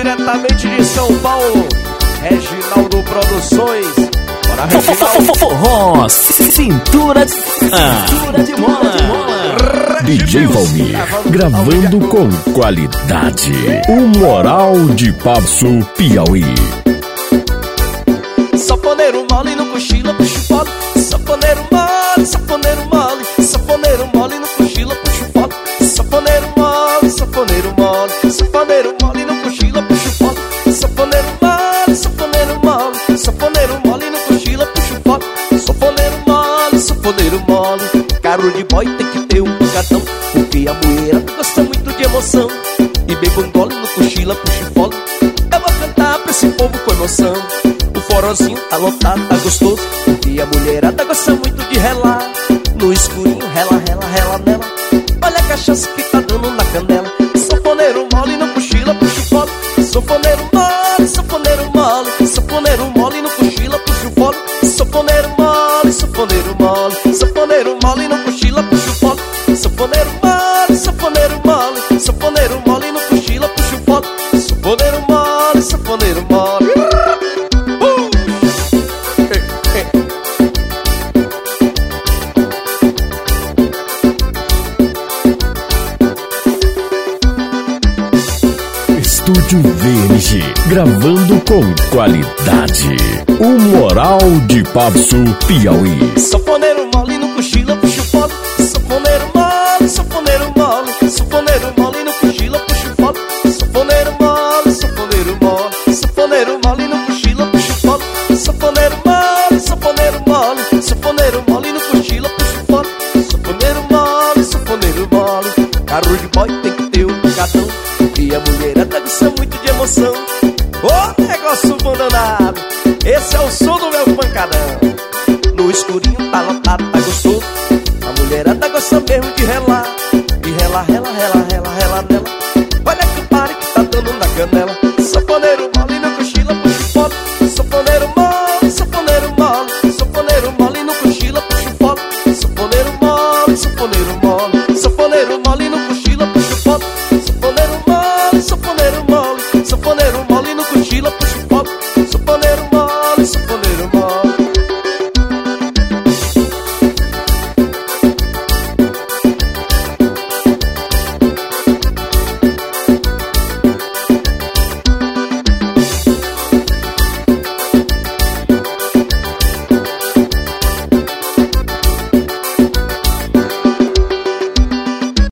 diretamente de São Paulo, Reginaldo Produções. Bora, Reginaldo. Forró, cintura de mola. DJ Valmir, gravando com qualidade. O Moral de Passo, Piauí. Saponeiro mole no cochila, puxa o fole. Saponeiro mole, saponeiro mole. Saponeiro mole no cochila, puxa o fole. Saponeiro mole, saponeiro mole. Saponeiro mole no cochila, puxa o fole. Saponeiro mole, saponeiro mole. Saponeiro mole no cochila, puxa o fole. Saponeiro mole, saponeiro mole. Carro de boy tem que ter um gatão, porque a mulher gosta muito de emoção. E bebo um gole no cochila, puxa o fole. Eu vou cantar pra esse povo com emoção. O forrozinho tá lotado, tá gostoso, porque a mulherada gosta muito de relar. No escurinho, rela, rela, rela nela. Olha a cachaça que tá dando na canela. Saponeiro mole no cochila, puxa o fole. Saponeiro mole, saponeiro mole. Saponeiro mole no cochila, puxa o fole. Saponeiro mole, saponeiro mole. Saponeiro mole no cochila, puxa o fole. Saponeiro mole, saponeiro mole. Saponeiro mole no cochila, puxa o fole. Saponeiro mole, saponeiro mole. Estúdio VNG, gravando com qualidade. O Moral de Passo, Piauí. Saponeiro mole no cochila, puxa o fole. Saponeiro mole, saponeiro mole. Saponeiro mole no cochila, puxa o fole. Saponeiro mole, saponeiro mole. Saponeiro mole no cochila, puxa o fole. Saponeiro mole, saponeiro mole. Saponeiro mole no cochila, puxa o fole. Saponeiro mole, saponeiro mole. Carro de boy tem que ter um gatão, e a mulherada gosta muito de emoção. Ô, negócio bom danado, esse é o som do meu pancadão. No escurinho tá lotado, tá gostoso, a mulherada gosta mesmo de relar. E rela, rela, rela, rela, rela nela. Olha que pare que tá dando na canela. Saponeiro